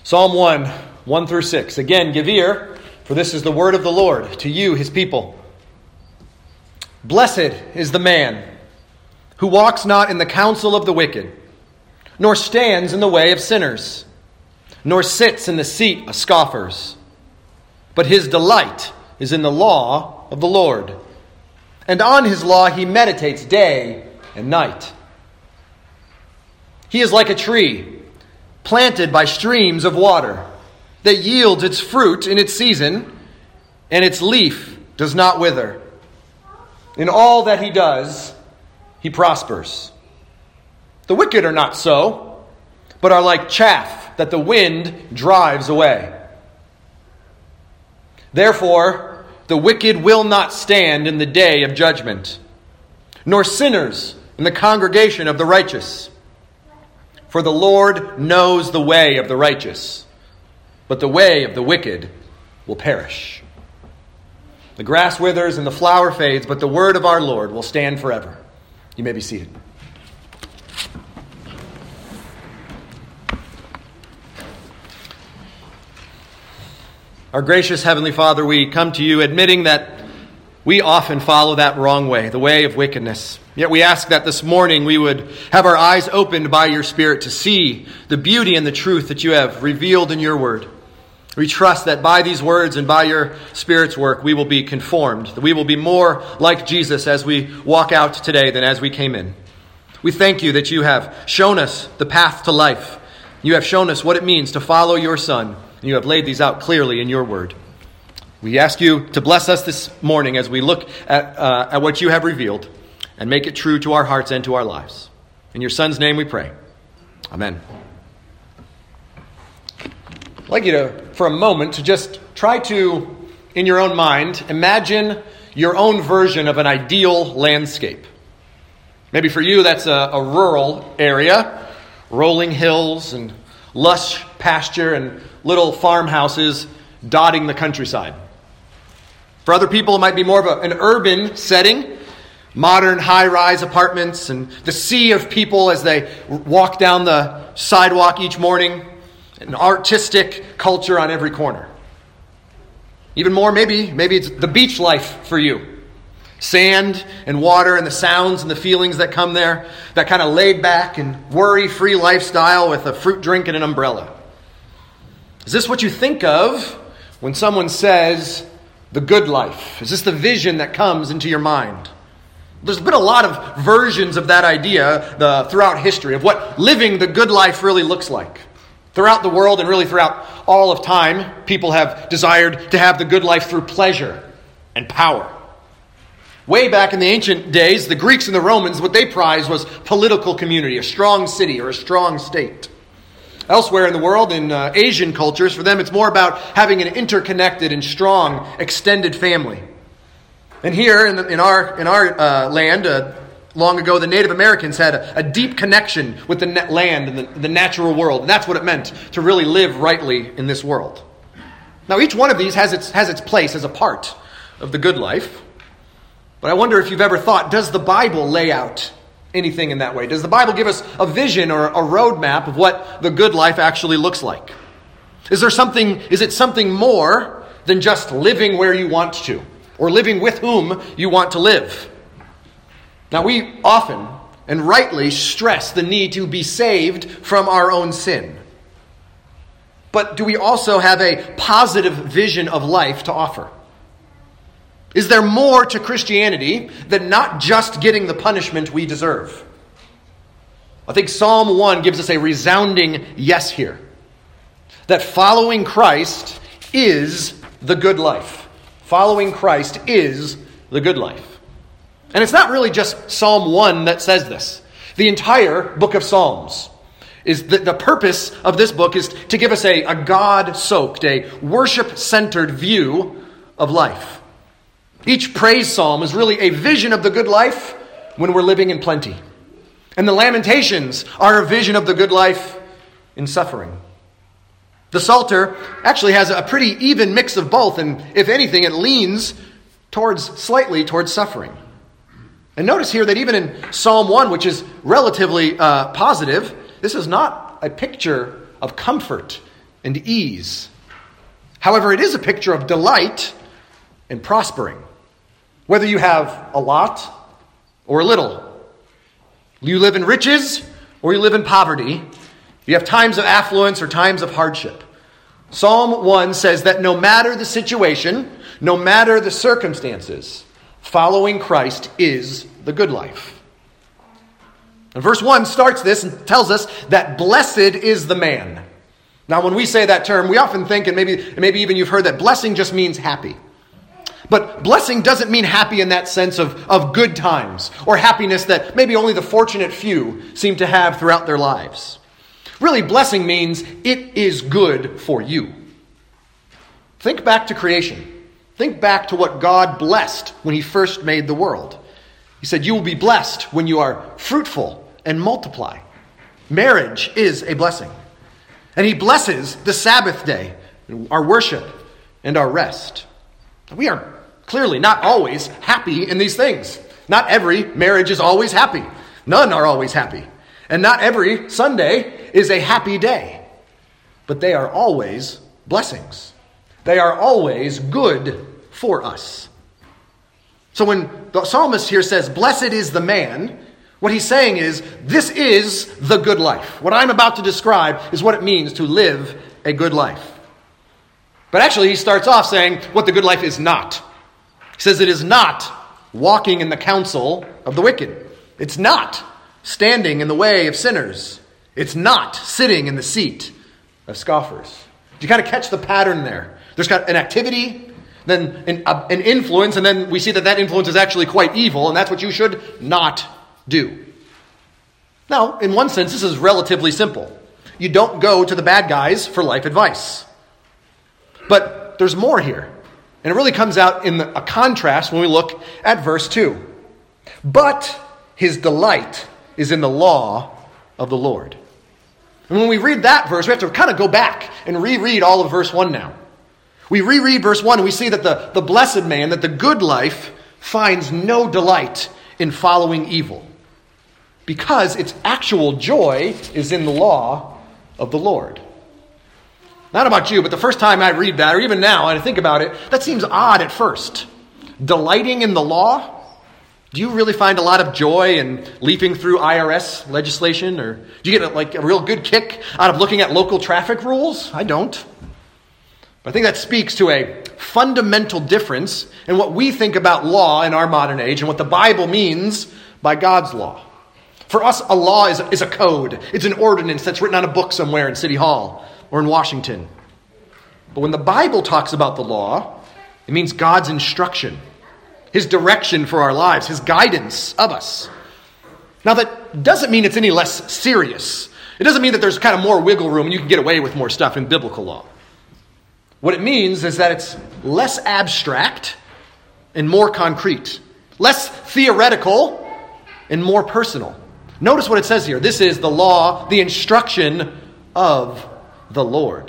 Psalm 1, 1 through 6. Again, give ear, for this is the word of the Lord to you, his people. Blessed is the man who walks not in the counsel of the wicked, nor stands in the way of sinners, nor sits in the seat of scoffers. But his delight is in the law of the Lord, and on his law he meditates day and night. He is like a tree planted by streams of water, that yields its fruit in its season, and its leaf does not wither. In all that he does, he prospers. The wicked are not so, but are like chaff that the wind drives away. Therefore, the wicked will not stand in the day of judgment, nor sinners in the congregation of the righteous. For the Lord knows the way of the righteous, but the way of the wicked will perish. The grass withers and the flower fades, but the word of our Lord will stand forever. You may be seated. Our gracious Heavenly Father, we come to you admitting that we often follow that wrong way, the way of wickedness. Yet we ask that this morning we would have our eyes opened by your Spirit to see the beauty and the truth that you have revealed in your word. We trust that by these words and by your Spirit's work, we will be conformed, that we will be more like Jesus as we walk out today than as we came in. We thank you that you have shown us the path to life. You have shown us what it means to follow your Son, and you have laid these out clearly in your word. We ask you to bless us this morning as we look at what you have revealed and make it true to our hearts and to our lives. In your Son's name we pray. Amen. I'd like you to, for a moment, to just try to, in your own mind, imagine your own version of an ideal landscape. Maybe for you that's a rural area, rolling hills and lush pasture and little farmhouses dotting the countryside. For other people, it might be more of an urban setting, modern high-rise apartments and the sea of people as they walk down the sidewalk each morning, an artistic culture on every corner. Even more, maybe it's the beach life for you. Sand and water and the sounds and the feelings that come there, that kind of laid-back and worry-free lifestyle with a fruit drink and an umbrella. Is this what you think of when someone says the good life? Is this the vision that comes into your mind? There's been a lot of versions of that idea throughout history of what living the good life really looks like. Throughout the world and really throughout all of time, people have desired to have the good life through pleasure and power. Way back in the ancient days, the Greeks and the Romans, what they prized was political community, a strong city or a strong state. Elsewhere in the world, in Asian cultures, for them it's more about having an interconnected and strong extended family. And here in our land, long ago, the Native Americans had a deep connection with the land and the natural world. And that's what it meant to really live rightly in this world. Now, each one of these has its place as a part of the good life. But I wonder if you've ever thought, does the Bible lay out anything in that way? Does the Bible give us a vision or a roadmap of what the good life actually looks like? Is it something more than just living where you want to or living with whom you want to live? Now, we often and rightly stress the need to be saved from our own sin. But do we also have a positive vision of life to offer? Is there more to Christianity than not just getting the punishment we deserve? I think Psalm 1 gives us a resounding yes here. That following Christ is the good life. Following Christ is the good life. And it's not really just Psalm 1 that says this. The entire book of Psalms is the purpose of this book is to give us a God-soaked, a worship-centered view of life. Each praise psalm is really a vision of the good life when we're living in plenty. And the Lamentations are a vision of the good life in suffering. The Psalter actually has a pretty even mix of both, and if anything, it leans slightly towards suffering. And notice here that even in Psalm 1, which is relatively positive, this is not a picture of comfort and ease. However, it is a picture of delight and prospering. Whether you have a lot or a little, you live in riches or you live in poverty, you have times of affluence or times of hardship. Psalm 1 says that no matter the situation, no matter the circumstances, following Christ is the good life. And verse 1 starts this and tells us that blessed is the man. Now, when we say that term, we often think, and maybe even you've heard that blessing just means happy. But blessing doesn't mean happy in that sense of good times or happiness that maybe only the fortunate few seem to have throughout their lives. Really, blessing means it is good for you. Think back to creation. Think back to what God blessed when he first made the world. He said, you will be blessed when you are fruitful and multiply. Marriage is a blessing. And he blesses the Sabbath day, our worship, and our rest. We are clearly not always happy in these things. Not every marriage is always happy. None are always happy. And not every Sunday is a happy day. But they are always blessings. They are always good for us. So when the psalmist here says, blessed is the man, what he's saying is, this is the good life. What I'm about to describe is what it means to live a good life. But actually, he starts off saying what the good life is not. He says it is not walking in the counsel of the wicked. It's not standing in the way of sinners. It's not sitting in the seat of scoffers. Do you kind of catch the pattern there? There's got an activity, then an influence, and then we see that influence is actually quite evil, and that's what you should not do. Now, in one sense, this is relatively simple. You don't go to the bad guys for life advice. But there's more here. And it really comes out in a contrast when we look at verse 2. But his delight is in the law of the Lord. And when we read that verse, we have to kind of go back and reread all of verse 1 now. We reread verse 1 and we see that the blessed man, that the good life, finds no delight in following evil, because its actual joy is in the law of the Lord. Not about you, but the first time I read that, or even now, and I think about it, that seems odd at first. Delighting in the law? Do you really find a lot of joy in leaping through IRS legislation? Or do you get a real good kick out of looking at local traffic rules? I don't. But I think that speaks to a fundamental difference in what we think about law in our modern age and what the Bible means by God's law. For us, a law is a code. It's an ordinance that's written on a book somewhere in City Hall or in Washington. But when the Bible talks about the law, it means God's instruction, his direction for our lives, his guidance of us. Now, that doesn't mean it's any less serious. It doesn't mean that there's kind of more wiggle room and you can get away with more stuff in biblical law. What it means is that it's less abstract and more concrete, less theoretical and more personal. Notice what it says here. This is the law, the instruction of the Lord.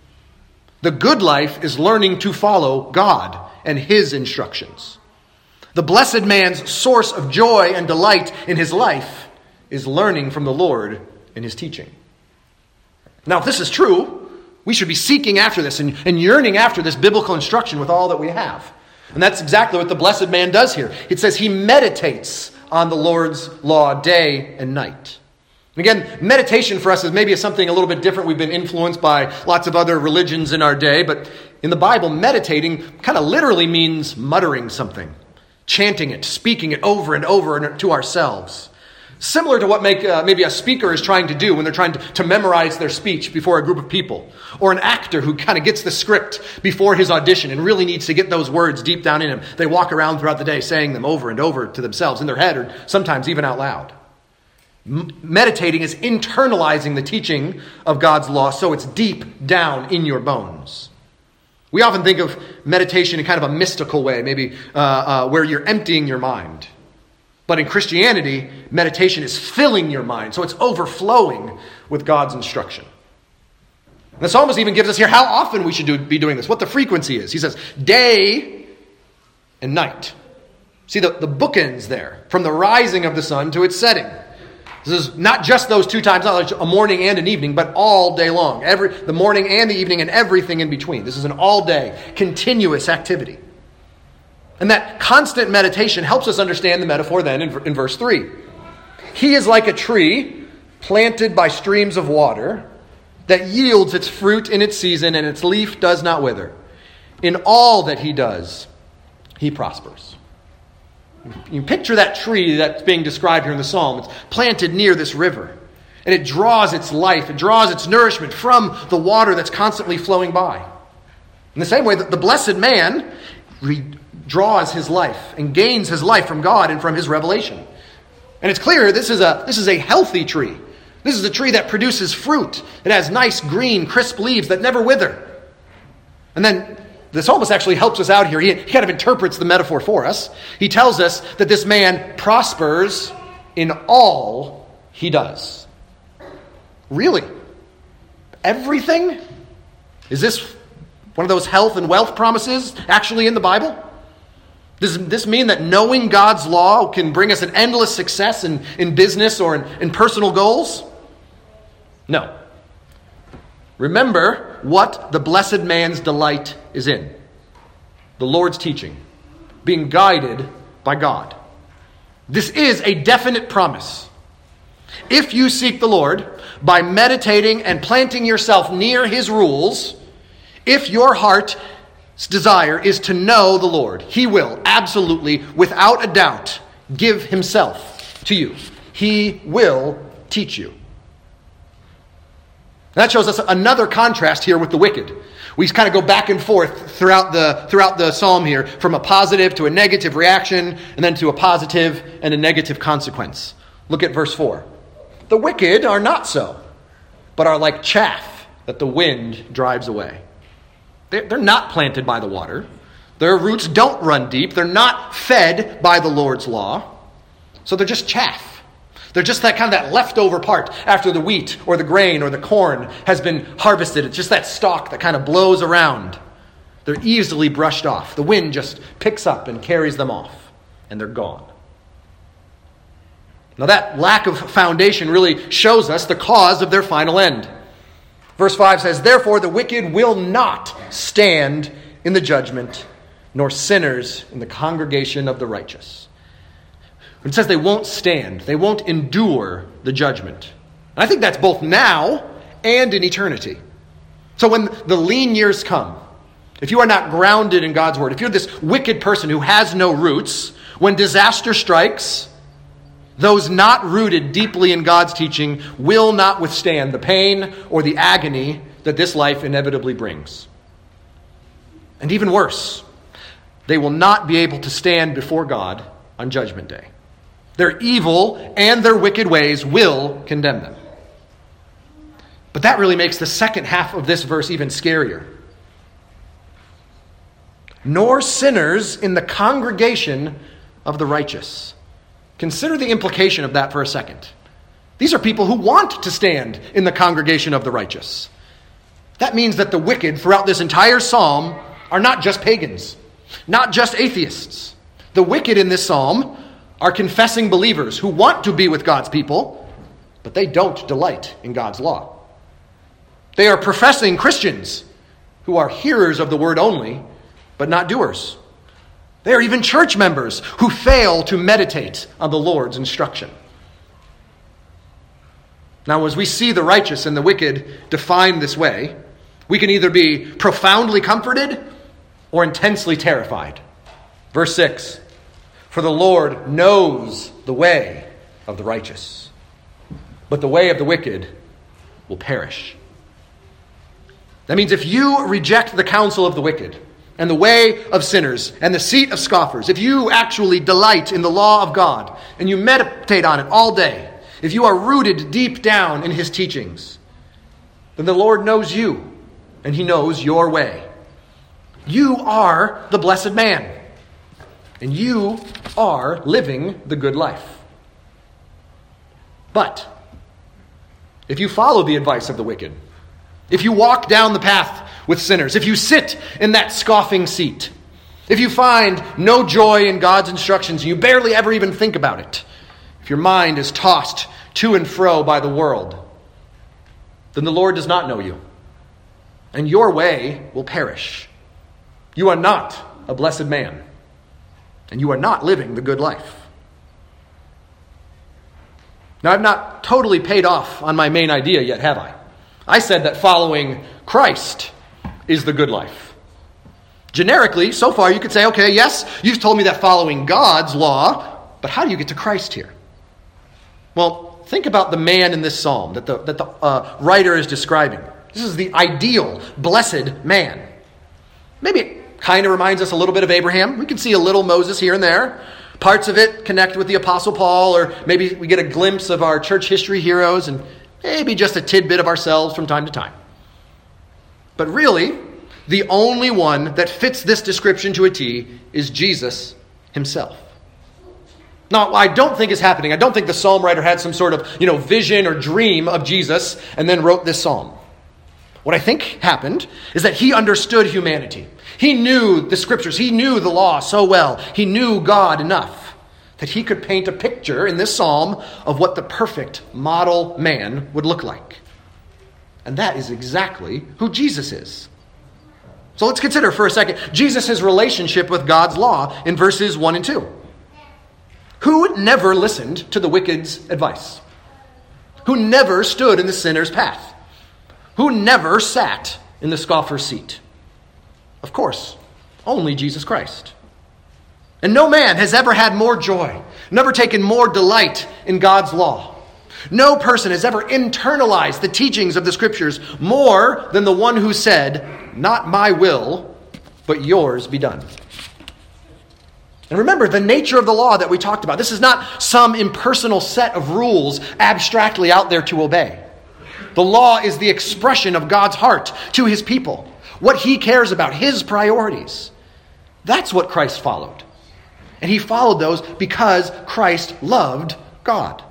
The good life is learning to follow God and his instructions. The blessed man's source of joy and delight in his life is learning from the Lord and his teaching. Now, if this is true, we should be seeking after this and yearning after this biblical instruction with all that we have. And that's exactly what the blessed man does here. It says he meditates on the Lord's law day and night. And again, meditation for us is maybe something a little bit different. We've been influenced by lots of other religions in our day, but in the Bible, meditating kind of literally means muttering something, chanting it, speaking it over and over to ourselves. Similar to what maybe a speaker is trying to do when they're trying to memorize their speech before a group of people. Or an actor who kind of gets the script before his audition and really needs to get those words deep down in him. They walk around throughout the day saying them over and over to themselves in their head or sometimes even out loud. Meditating is internalizing the teaching of God's law so it's deep down in your bones. We often think of meditation in kind of a mystical way, maybe where you're emptying your mind. But in Christianity, meditation is filling your mind, so it's overflowing with God's instruction. And the psalmist even gives us here how often we should be doing this, what the frequency is. He says, day and night. See the bookends there, from the rising of the sun to its setting. This This is not just those 2 times, not like a morning and an evening, but all day long. The morning and the evening and everything in between. This is an all-day, continuous activity. And that constant meditation helps us understand the metaphor then in verse 3. He is like a tree planted by streams of water that yields its fruit in its season and its leaf does not wither. In all that he does, he prospers. You picture that tree that's being described here in the psalm. It's planted near this river. And it draws its life, it draws its nourishment from the water that's constantly flowing by. In the same way that the blessed man draws his life and gains his life from God and from his revelation. And it's clear this is a healthy tree. This is a tree that produces fruit. It has nice, green, crisp leaves that never wither. And then the psalmist actually helps us out here. He kind of interprets the metaphor for us. He tells us that this man prospers in all he does. Really? Everything? Is this one of those health and wealth promises actually in the Bible? Does this mean that knowing God's law can bring us an endless success in business or in personal goals? No. Remember what the blessed man's delight is in. The Lord's teaching. Being guided by God. This is a definite promise. If you seek the Lord by meditating and planting yourself near his rules, if your heart's desire is to know the Lord, he will absolutely, without a doubt, give himself to you. He will teach you. That shows us another contrast here with the wicked. We kind of go back and forth throughout the psalm here, from a positive to a negative reaction, and then to a positive and a negative consequence. Look at verse 4. The wicked are not so, but are like chaff that the wind drives away. They're not planted by the water. Their roots don't run deep. They're not fed by the Lord's law. So they're just chaff. They're just that leftover part after the wheat or the grain or the corn has been harvested. It's just that stalk that kind of blows around. They're easily brushed off. The wind just picks up and carries them off, and they're gone. Now that lack of foundation really shows us the cause of their final end. Verse 5 says, therefore the wicked will not stand in the judgment, nor sinners in the congregation of the righteous. It says they won't stand. They won't endure the judgment. And I think that's both now and in eternity. So when the lean years come, if you are not grounded in God's word, if you're this wicked person who has no roots, when disaster strikes, those not rooted deeply in God's teaching will not withstand the pain or the agony that this life inevitably brings. And even worse, they will not be able to stand before God on Judgment Day. Their evil and their wicked ways will condemn them. But that really makes the second half of this verse even scarier. Nor sinners in the congregation of the righteous. Consider the implication of that for a second. These are people who want to stand in the congregation of the righteous. That means that the wicked throughout this entire psalm are not just pagans, not just atheists. The wicked in this psalm are confessing believers who want to be with God's people, but they don't delight in God's law. They are professing Christians who are hearers of the word only, but not doers. They are even church members who fail to meditate on the Lord's instruction. Now, as we see the righteous and the wicked defined this way, we can either be profoundly comforted or intensely terrified. Verse 6, for the Lord knows the way of the righteous, but the way of the wicked will perish. That means if you reject the counsel of the wicked, and the way of sinners, and the seat of scoffers, if you actually delight in the law of God, and you meditate on it all day, if you are rooted deep down in his teachings, then the Lord knows you, and he knows your way. You are the blessed man, and you are living the good life. But if you follow the advice of the wicked, if you walk down the path with sinners, if you sit in that scoffing seat, if you find no joy in God's instructions, and you barely ever even think about it, if your mind is tossed to and fro by the world, then the Lord does not know you, and your way will perish. You are not a blessed man, and you are not living the good life. Now, I've not totally paid off on my main idea yet, have I? I said that following Christ is the good life. Generically, so far you could say, okay, yes, you've told me that following God's law, but how do you get to Christ here? Well, think about the man in this psalm that the writer is describing. This is the ideal, blessed man. Maybe it kind of reminds us a little bit of Abraham. We can see a little Moses here and there. Parts of it connect with the Apostle Paul, or maybe we get a glimpse of our church history heroes, and maybe just a tidbit of ourselves from time to time. But really, the only one that fits this description to a T is Jesus himself. Now, I don't think it's happening. I don't think the psalm writer had some sort of, vision or dream of Jesus and then wrote this psalm. What I think happened is that he understood humanity. He knew the scriptures. He knew the law so well. He knew God enough that he could paint a picture in this psalm of what the perfect model man would look like. And that is exactly who Jesus is. So let's consider for a second Jesus' relationship with God's law in verses 1 and 2. Who never listened to the wicked's advice? Who never stood in the sinner's path? Who never sat in the scoffer's seat? Of course, only Jesus Christ. And no man has ever had more joy, never taken more delight in God's law. No person has ever internalized the teachings of the Scriptures more than the one who said, "Not my will, but yours be done." And remember the nature of the law that we talked about. This is not some impersonal set of rules abstractly out there to obey. The law is the expression of God's heart to his people, what he cares about, his priorities. That's what Christ followed. And he followed those because Christ loved God.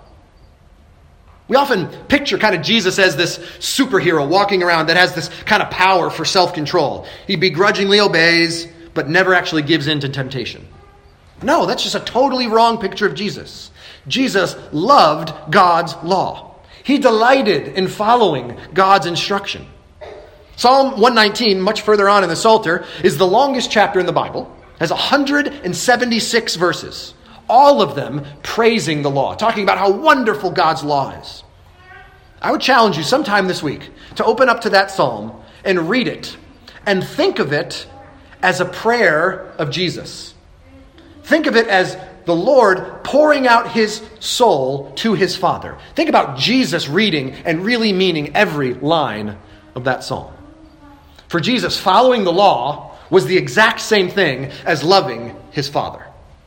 We often picture kind of Jesus as this superhero walking around that has this kind of power for self-control. He begrudgingly obeys, but never actually gives in to temptation. No, that's just a totally wrong picture of Jesus. Jesus loved God's law. He delighted in following God's instruction. Psalm 119, much further on in the Psalter, is the longest chapter in the Bible. It has 176 verses, all of them praising the law, talking about how wonderful God's law is. I would challenge you sometime this week to open up to that psalm and read it and think of it as a prayer of Jesus. Think of it as the Lord pouring out his soul to his Father. Think about Jesus reading and really meaning every line of that psalm. For Jesus, following the law was the exact same thing as loving his Father.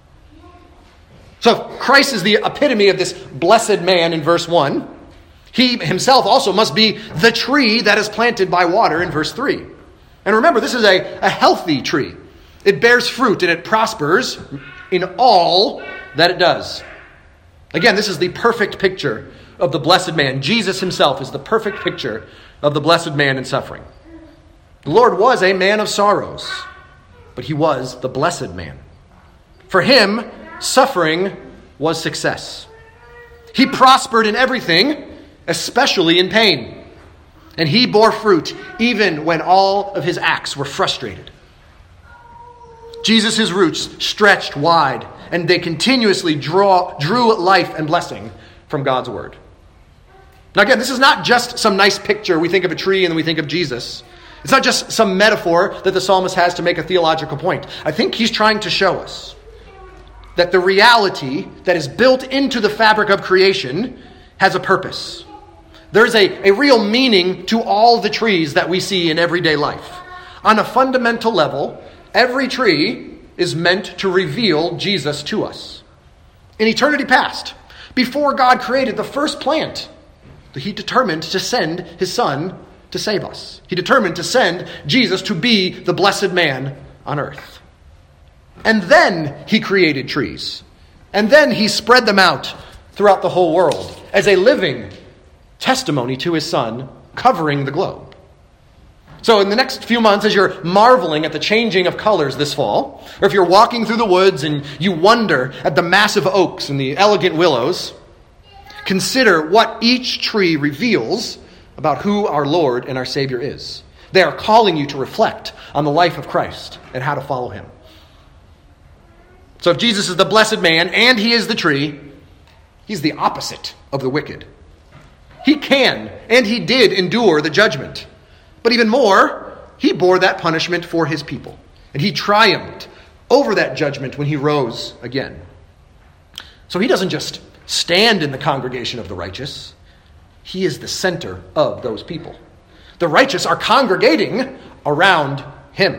So Christ is the epitome of this blessed man in verse 1. He himself also must be the tree that is planted by water in verse 3. And remember, this is a healthy tree. It bears fruit and it prospers in all that it does. Again, this is the perfect picture of the blessed man. Jesus himself is the perfect picture of the blessed man in suffering. The Lord was a man of sorrows, but he was the blessed man. For him, suffering was success. He prospered in everything, especially in pain. And he bore fruit even when all of his acts were frustrated. Jesus' roots stretched wide, and they continuously drew life and blessing from God's word. Now again, this is not just some nice picture. We think of a tree and then we think of Jesus. It's not just some metaphor that the psalmist has to make a theological point. I think he's trying to show us that the reality that is built into the fabric of creation has a purpose. There's a real meaning to all the trees that we see in everyday life. On a fundamental level, every tree is meant to reveal Jesus to us. In eternity past, before God created the first plant, he determined to send his Son to save us. He determined to send Jesus to be the blessed man on earth. And then he created trees. And then he spread them out throughout the whole world as a living testimony to his Son covering the globe. So in the next few months, as you're marveling at the changing of colors this fall, or if you're walking through the woods and you wonder at the massive oaks and the elegant willows, consider what each tree reveals about who our Lord and our Savior is. They are calling you to reflect on the life of Christ and how to follow him. So if Jesus is the blessed man and he is the tree, he's the opposite of the wicked. He can and he did endure the judgment. But even more, he bore that punishment for his people. And he triumphed over that judgment when he rose again. So he doesn't just stand in the congregation of the righteous. He is the center of those people. The righteous are congregating around him.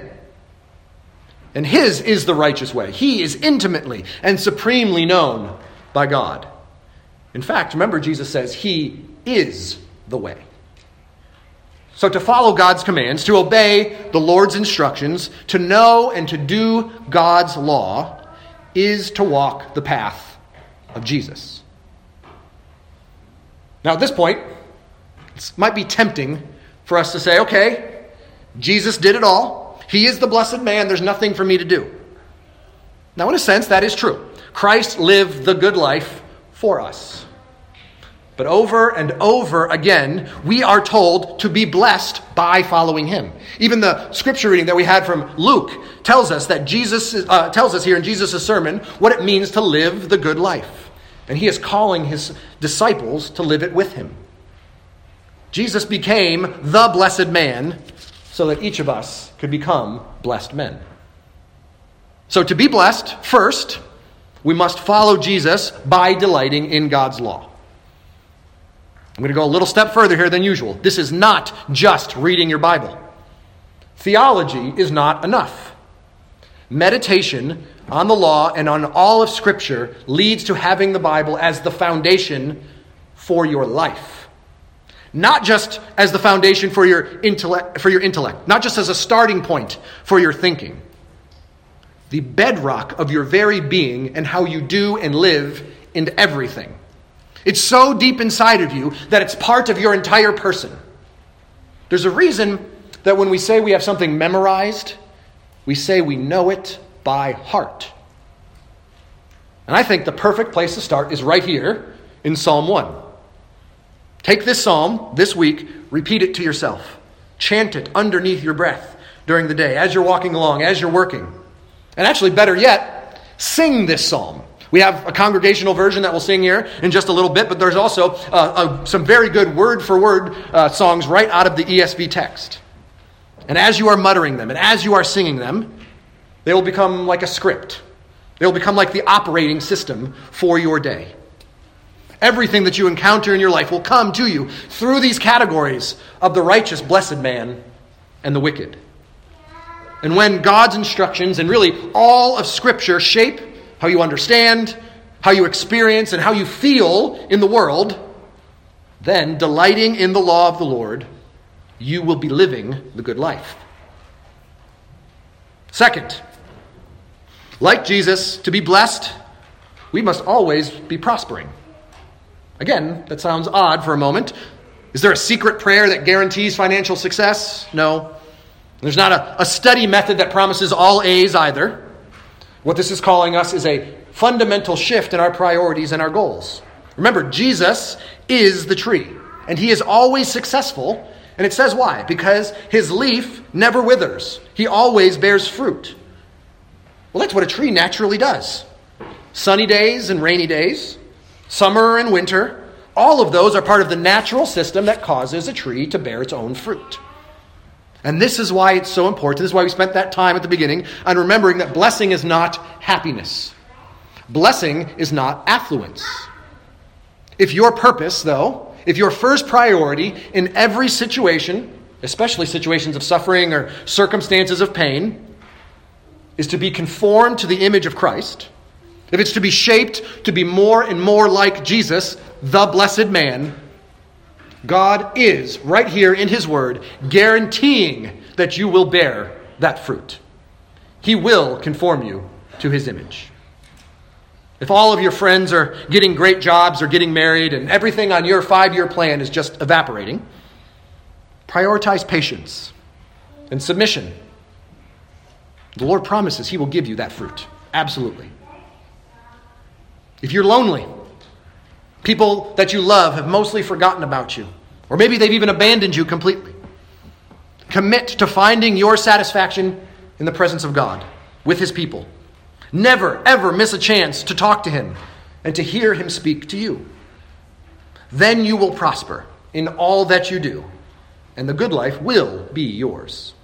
And his is the righteous way. He is intimately and supremely known by God. In fact, remember Jesus says he is the way. So to follow God's commands, to obey the Lord's instructions, to know and to do God's law is to walk the path of Jesus. Now at this point, it might be tempting for us to say, okay, Jesus did it all. He is the blessed man. There's nothing for me to do. Now, in a sense, that is true. Christ lived the good life for us. But over and over again, we are told to be blessed by following him. Even the scripture reading that we had from Luke tells us that tells us here in Jesus' sermon what it means to live the good life. And he is calling his disciples to live it with him. Jesus became the blessed man so that each of us could become blessed men. So to be blessed, first, we must follow Jesus by delighting in God's law. I'm going to go a little step further here than usual. This is not just reading your Bible. Theology is not enough. Meditation on the law and on all of Scripture leads to having the Bible as the foundation for your life. Not just as the foundation for your intellect, not just as a starting point for your thinking. The bedrock of your very being and how you do and live in everything. It's so deep inside of you that it's part of your entire person. There's a reason that when we say we have something memorized, we say we know it by heart. And I think the perfect place to start is right here in Psalm 1. Take this psalm this week, repeat it to yourself. Chant it underneath your breath during the day, as you're walking along, as you're working. And actually, better yet, sing this psalm. We have a congregational version that we'll sing here in just a little bit, but there's also some very good word-for-word songs right out of the ESV text. And as you are muttering them, and as you are singing them, they will become like a script. They will become like the operating system for your day. Everything that you encounter in your life will come to you through these categories of the righteous, blessed man and the wicked. And when God's instructions and really all of Scripture shape how you understand, how you experience, and how you feel in the world, then delighting in the law of the Lord, you will be living the good life. Second, like Jesus, to be blessed, we must always be prospering. Again, that sounds odd for a moment. Is there a secret prayer that guarantees financial success? No. There's not a study method that promises all A's either. What this is calling us is a fundamental shift in our priorities and our goals. Remember, Jesus is the tree, and he is always successful. And it says why? Because his leaf never withers. He always bears fruit. Well, that's what a tree naturally does. Sunny days and rainy days, summer and winter, all of those are part of the natural system that causes a tree to bear its own fruit. And this is why it's so important. This is why we spent that time at the beginning on remembering that blessing is not happiness. Blessing is not affluence. If your purpose, though, if your first priority in every situation, especially situations of suffering or circumstances of pain, is to be conformed to the image of Christ, if it's to be shaped to be more and more like Jesus, the blessed man, God is, right here in his word, guaranteeing that you will bear that fruit. He will conform you to his image. If all of your friends are getting great jobs or getting married and everything on your 5-year plan is just evaporating, prioritize patience and submission. The Lord promises he will give you that fruit. Absolutely. If you're lonely, People that you love have mostly forgotten about you, or maybe they've even abandoned you completely. Commit to finding your satisfaction in the presence of God, with his people. Never, ever miss a chance to talk to him and to hear him speak to you. Then you will prosper in all that you do, and the good life will be yours.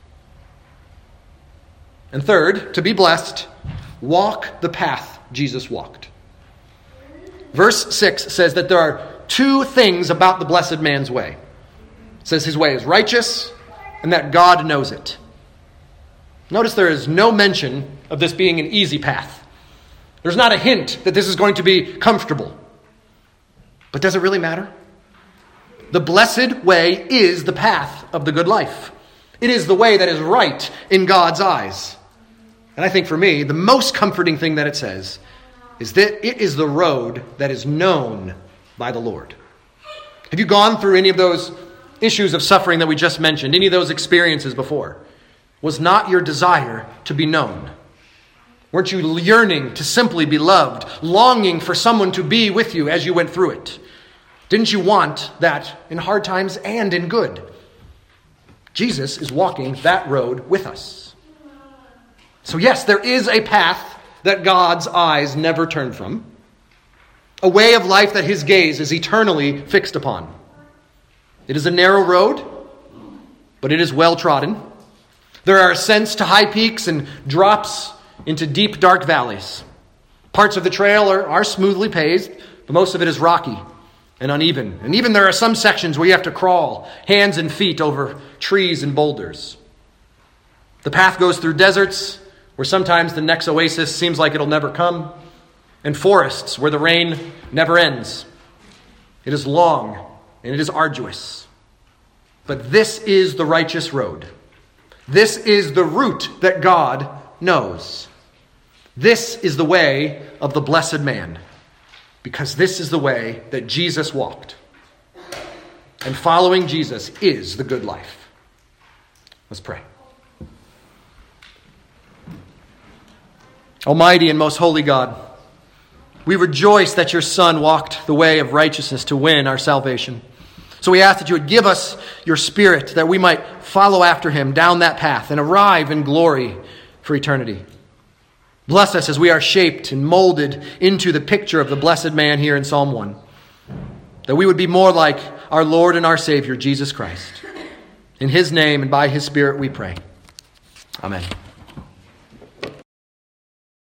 And third, to be blessed, walk the path Jesus walked. Verse 6 says that there are two things about the blessed man's way. It says his way is righteous and that God knows it. Notice there is no mention of this being an easy path. There's not a hint that this is going to be comfortable. But does it really matter? The blessed way is the path of the good life. It is the way that is right in God's eyes. And I think for me, the most comforting thing that it says is that it is the road that is known by the Lord. Have you gone through any of those issues of suffering that we just mentioned, any of those experiences before? Was not your desire to be known? Weren't you yearning to simply be loved, longing for someone to be with you as you went through it? Didn't you want that in hard times and in good? Jesus is walking that road with us. So yes, there is a path that God's eyes never turn from, a way of life that his gaze is eternally fixed upon. It is a narrow road, but it is well trodden. There are ascents to high peaks and drops into deep, dark valleys. Parts of the trail are smoothly paved, but most of it is rocky and uneven. And even there are some sections where you have to crawl, hands and feet, over trees and boulders. The path goes through deserts, where sometimes the next oasis seems like it'll never come, and forests where the rain never ends. It is long and it is arduous. But this is the righteous road. This is the route that God knows. This is the way of the blessed man, because this is the way that Jesus walked. And following Jesus is the good life. Let's pray. Almighty and most holy God, we rejoice that your Son walked the way of righteousness to win our salvation. So we ask that you would give us your Spirit, that we might follow after him down that path and arrive in glory for eternity. Bless us as we are shaped and molded into the picture of the blessed man here in Psalm 1, that we would be more like our Lord and our Savior, Jesus Christ. In his name and by his Spirit we pray. Amen.